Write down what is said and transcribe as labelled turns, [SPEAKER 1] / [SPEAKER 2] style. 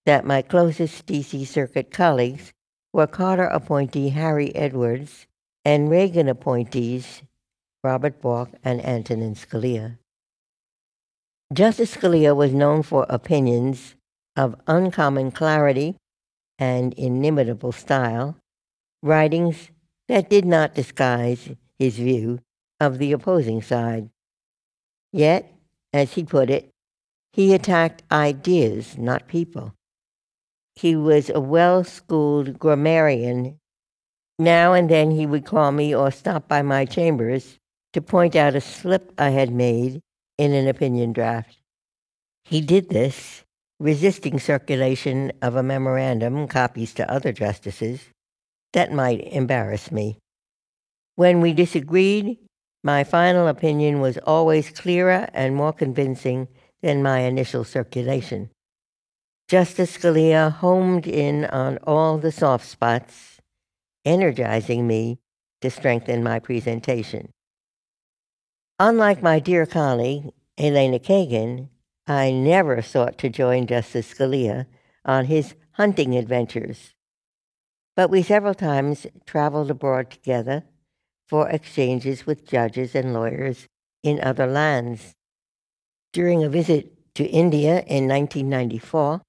[SPEAKER 1] that my closest D.C. Circuit colleagues were Carter appointee Harry Edwards and Reagan appointees Robert Bork and Antonin Scalia. Justice Scalia was known for opinions of uncommon clarity and inimitable style, writings that did not disguise his view of the opposing side. Yet, as he put it, he attacked ideas, not people. He was a well-schooled grammarian. Now and then he would call me or stop by my chambers to point out a slip I had made in an opinion draft. He did this, resisting circulation of a memorandum, copies to other justices, that might embarrass me. When we disagreed, my final opinion was always clearer and more convincing than my initial circulation. Justice Scalia homed in on all the soft spots, energizing me to strengthen my presentation. Unlike my dear colleague, Elena Kagan, I never sought to join Justice Scalia on his hunting adventures, but we several times traveled abroad together for exchanges with judges and lawyers in other lands. During a visit to India in 1994,